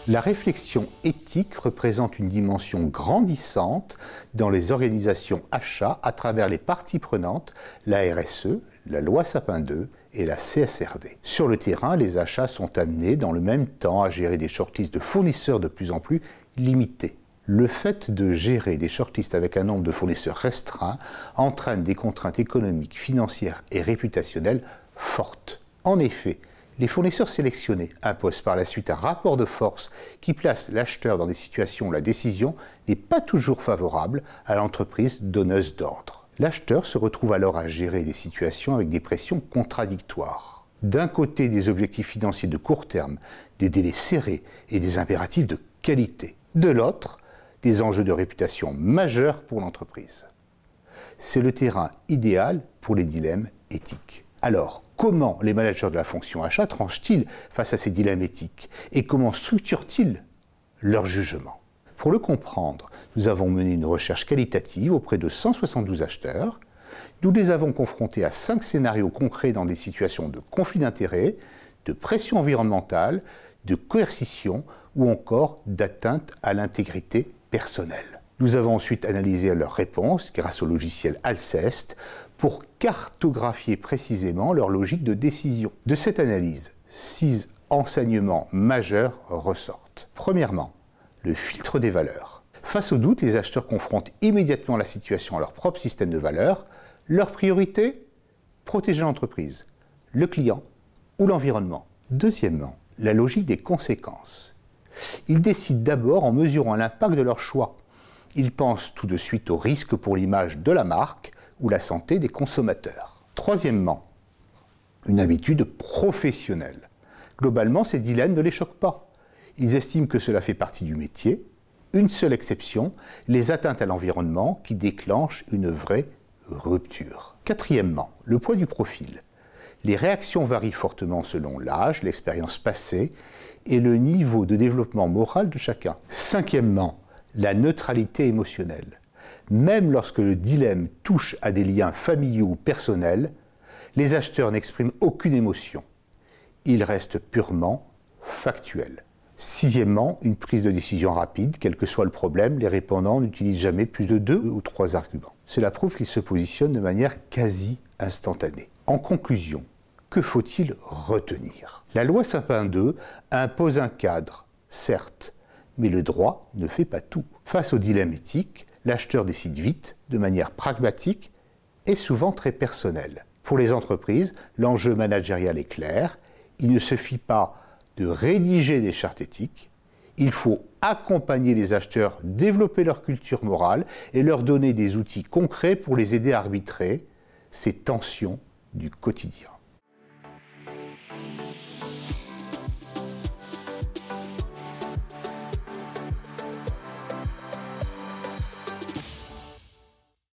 La réflexion éthique représente une dimension grandissante dans les organisations achats à travers les parties prenantes, la RSE, la loi Sapin II et la CSRD. Sur le terrain, les achats sont amenés dans le même temps à gérer des shortlists de fournisseurs de plus en plus limités. Le fait de gérer des shortlists avec un nombre de fournisseurs restreint entraîne des contraintes économiques, financières et réputationnelles fortes. En effet, les fournisseurs sélectionnés imposent par la suite un rapport de force qui place l'acheteur dans des situations où la décision n'est pas toujours favorable à l'entreprise donneuse d'ordre. L'acheteur se retrouve alors à gérer des situations avec des pressions contradictoires. D'un côté, des objectifs financiers de court terme, des délais serrés et des impératifs de qualité. De l'autre, des enjeux de réputation majeurs pour l'entreprise. C'est le terrain idéal pour les dilemmes éthiques. Alors, comment les managers de la fonction achat tranchent-ils face à ces dilemmes éthiques et comment structurent-ils leur jugement? Pour le comprendre, nous avons mené une recherche qualitative auprès de 172 acheteurs. Nous les avons confrontés à 5 scénarios concrets dans des situations de conflit d'intérêts, de pression environnementale, de coercition ou encore d'atteinte à l'intégrité personnelle. Nous avons ensuite analysé leurs réponses grâce au logiciel Alceste pour cartographier précisément leur logique de décision. De cette analyse, 6 enseignements majeurs ressortent. Premièrement, le filtre des valeurs. Face au doute, les acheteurs confrontent immédiatement la situation à leur propre système de valeurs. Leur priorité, protéger l'entreprise, le client ou l'environnement. Deuxièmement, la logique des conséquences. Ils décident d'abord en mesurant l'impact de leur choix. Ils pensent tout de suite aux risques pour l'image de la marque ou la santé des consommateurs. Troisièmement, une habitude professionnelle. Globalement, ces dilemmes ne les choquent pas. Ils estiment que cela fait partie du métier. Une seule exception, les atteintes à l'environnement qui déclenchent une vraie rupture. Quatrièmement, le poids du profil. Les réactions varient fortement selon l'âge, l'expérience passée et le niveau de développement moral de chacun. Cinquièmement, la neutralité émotionnelle. Même lorsque le dilemme touche à des liens familiaux ou personnels, les acheteurs n'expriment aucune émotion. Ils restent purement factuels. Sixièmement, une prise de décision rapide, quel que soit le problème, les répondants n'utilisent jamais plus de 2 ou 3 arguments. Cela prouve qu'ils se positionnent de manière quasi instantanée. En conclusion, que faut-il retenir? La loi Sapin II impose un cadre, certes, mais le droit ne fait pas tout. Face au dilemme éthique, l'acheteur décide vite, de manière pragmatique et souvent très personnelle. Pour les entreprises, l'enjeu managérial est clair. Il ne suffit pas de rédiger des chartes éthiques. Il faut accompagner les acheteurs, développer leur culture morale et leur donner des outils concrets pour les aider à arbitrer ces tensions du quotidien.